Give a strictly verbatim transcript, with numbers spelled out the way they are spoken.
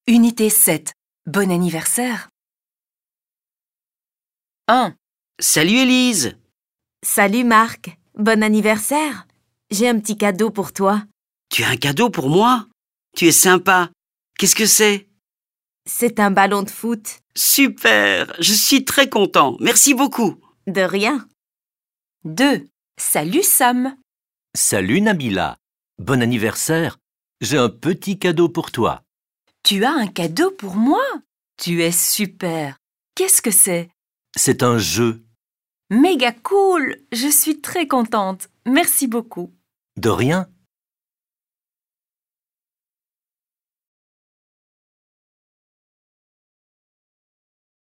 Unité sept. Bon anniversaire. un. Salut Élise. Salut Marc, bon anniversaire. J'ai un petit cadeau pour toi. Tu as un cadeau pour moi? Tu es sympa. Qu'est-ce que c'est? C'est un ballon de foot. Super, je suis très content. Merci beaucoup. De rien. deux. Salut Sam. Salut Nabila. Bon anniversaire. J'ai un petit cadeau pour toi. Tu as un cadeau pour moi? Tu es super. Qu'est-ce que c'est? C'est un jeu. Méga cool. Je suis très contente. Merci beaucoup. De rien.